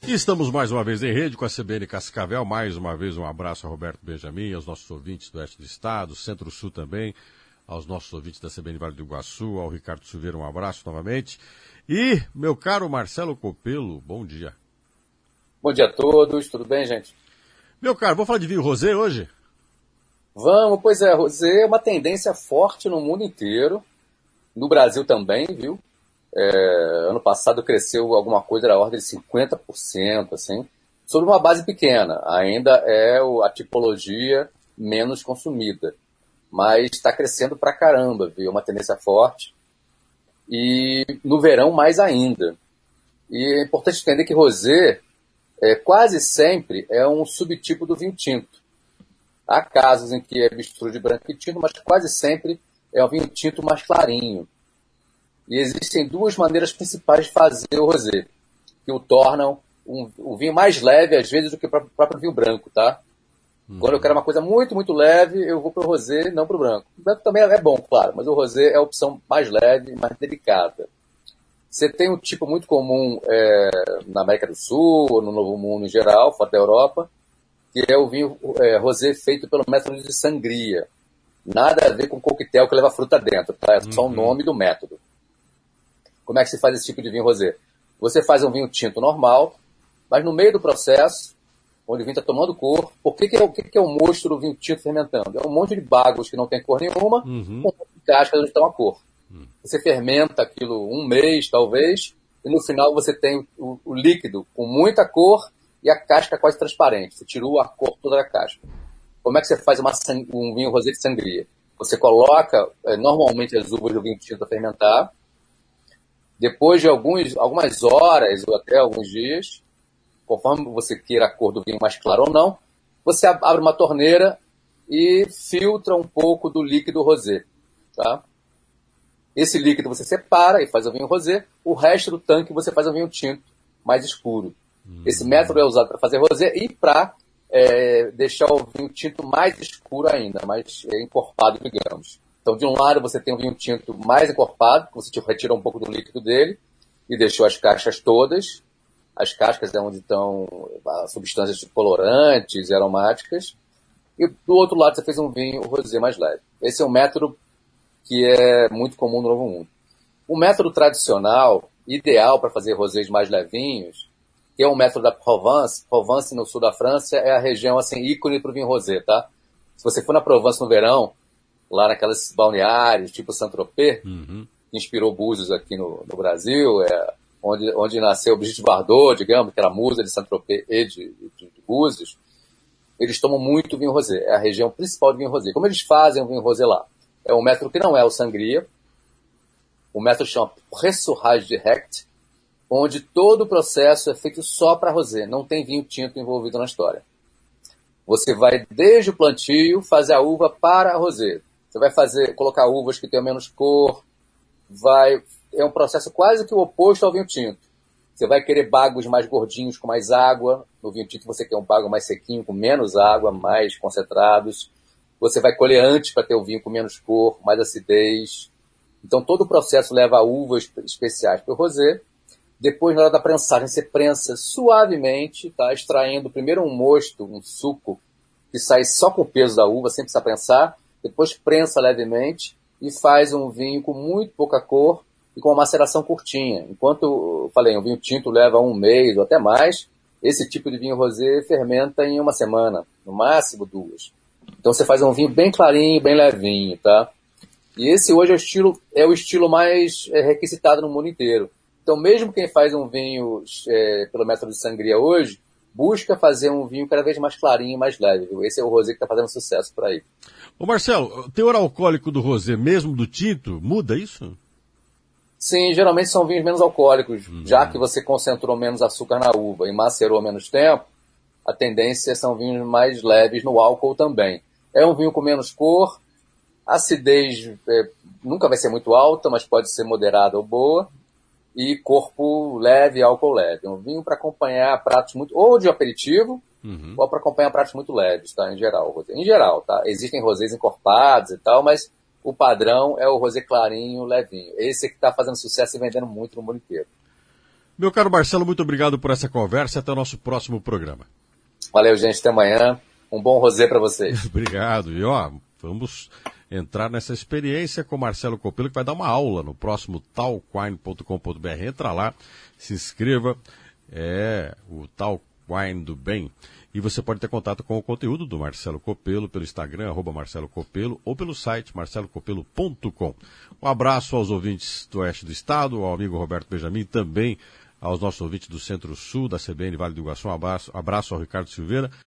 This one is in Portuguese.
E estamos mais uma vez em rede com a CBN Cascavel. Mais uma vez um abraço a Roberto Benjamin, aos nossos ouvintes do Oeste do Estado, Centro-Sul também, aos nossos ouvintes da CBN Vale do Iguaçu, ao Ricardo Silveira, um abraço novamente. E, meu caro Marcelo Copelo, bom dia. Bom dia a todos, tudo bem, gente? Meu caro, vamos falar de vinho rosé hoje? Vamos, pois é, rosé é uma tendência forte no mundo inteiro, no Brasil também, viu? Ano passado cresceu alguma coisa da ordem de 50%, assim, sobre uma base pequena. Ainda é a tipologia menos consumida, mas está crescendo pra caramba, viu? É uma tendência forte. E no verão mais ainda. E é importante entender que rosé quase sempre é um subtipo do vinho tinto. Há casos em que é mistura de branco e tinto, mas quase sempre é um vinho tinto mais clarinho. E existem duas maneiras principais de fazer o rosé, que o tornam o vinho mais leve, às vezes, do que o próprio vinho branco, tá? Quando eu quero uma coisa muito, muito leve, eu vou para o rosé, não para o branco. O branco também é bom, claro, mas o rosé é a opção mais leve, mais delicada. Você tem um tipo muito comum na América do Sul, ou no Novo Mundo em geral, fora da Europa, que é o vinho rosé feito pelo método de sangria. Nada a ver com coquetel que leva fruta dentro, tá? É só o nome do método. Como é que se faz esse tipo de vinho rosé? Você faz um vinho tinto normal, mas no meio do processo, onde o vinho está tomando cor, o que é o mosto do vinho tinto fermentando? É um monte de bagos que não tem cor nenhuma, com cascas onde estão a cor. Você fermenta aquilo um mês, talvez, e no final você tem o líquido com muita cor e a casca quase transparente. Você tirou a cor toda da casca. Como é que você faz um vinho rosé de sangria? Você coloca, normalmente, as uvas do vinho tinto a fermentar. Depois de algumas horas ou até alguns dias, conforme você queira a cor do vinho mais clara ou não, você abre uma torneira e filtra um pouco do líquido rosé. Tá? Esse líquido você separa e faz o vinho rosé. O resto do tanque você faz o vinho tinto mais escuro. Esse método é usado para fazer rosé e para deixar o vinho tinto mais escuro ainda, mais encorpado, digamos. Então, de um lado, você tem um vinho tinto mais encorpado, que você retira um pouco do líquido dele e deixou as cascas todas. As cascas é onde estão as substâncias colorantes e aromáticas. E do outro lado, você fez um vinho rosé mais leve. Esse é um método que é muito comum no Novo Mundo. O método tradicional, ideal para fazer rosés mais levinhos, que é um método da Provence. Provence, no sul da França, é a região assim, ícone para o vinho rosé, tá? Se você for na Provence no verão, lá naquelas balneários, tipo Saint-Tropez, que inspirou Búzios aqui no Brasil, onde nasceu Brigitte Bardot, digamos, que era a musa de Saint-Tropez e de Búzios, eles tomam muito vinho rosé. É a região principal de vinho rosé. Como eles fazem o vinho rosé lá? É um método que não é o sangria. O método chama pressurrage direct, onde todo o processo é feito só para rosé. Não tem vinho tinto envolvido na história. Você vai, desde o plantio, fazer a uva para a rosé. Você vai colocar uvas que tenham menos cor. É um processo quase que o oposto ao vinho tinto. Você vai querer bagos mais gordinhos, com mais água. No vinho tinto você quer um bago mais sequinho, com menos água, mais concentrados. Você vai colher antes para ter o vinho com menos cor, mais acidez. Então todo o processo leva a uvas especiais para o rosé. Depois, na hora da prensagem, você prensa suavemente, tá? Extraindo primeiro um mosto, um suco, que sai só com o peso da uva, sem precisar prensar. Depois prensa levemente e faz um vinho com muito pouca cor e com uma maceração curtinha. Enquanto, eu falei, um vinho tinto leva um mês ou até mais, esse tipo de vinho rosé fermenta em uma semana, no máximo 2. Então você faz um vinho bem clarinho, bem levinho, tá? E esse hoje é o estilo mais requisitado no mundo inteiro. Então mesmo quem faz um vinho pelo método de sangria hoje, busca fazer um vinho cada vez mais clarinho e mais leve, viu? Esse é o rosé que está fazendo sucesso por aí. Ô Marcelo, o teor alcoólico do rosé, mesmo do tinto, muda isso? Sim, geralmente são vinhos menos alcoólicos, já que você concentrou menos açúcar na uva e macerou menos tempo, a tendência são vinhos mais leves no álcool também. É um vinho com menos cor, a acidez nunca vai ser muito alta, mas pode ser moderada ou boa, e corpo leve, álcool leve. Um vinho para acompanhar pratos ou de aperitivo, ou para acompanhar pratos muito leves, tá? Em geral, tá? Existem rosés encorpados e tal, mas o padrão é o rosé clarinho, levinho. Esse é que está fazendo sucesso e vendendo muito no mundo inteiro. Meu caro Marcelo, muito obrigado por essa conversa e até o nosso próximo programa. Valeu, gente. Até amanhã. Um bom rosé para vocês. Obrigado. E vamos entrar nessa experiência com o Marcelo Copelo, que vai dar uma aula no próximo talkwine.com.br. Entra lá, se inscreva. É o Talk Wine do Bem. E você pode ter contato com o conteúdo do Marcelo Copelo pelo Instagram, @Marcelo Copelo, ou pelo site marcelocopelo.com. Um abraço aos ouvintes do Oeste do Estado, ao amigo Roberto Benjamin, também aos nossos ouvintes do Centro-Sul, da CBN Vale do Iguaçu. Um abraço ao Ricardo Silveira.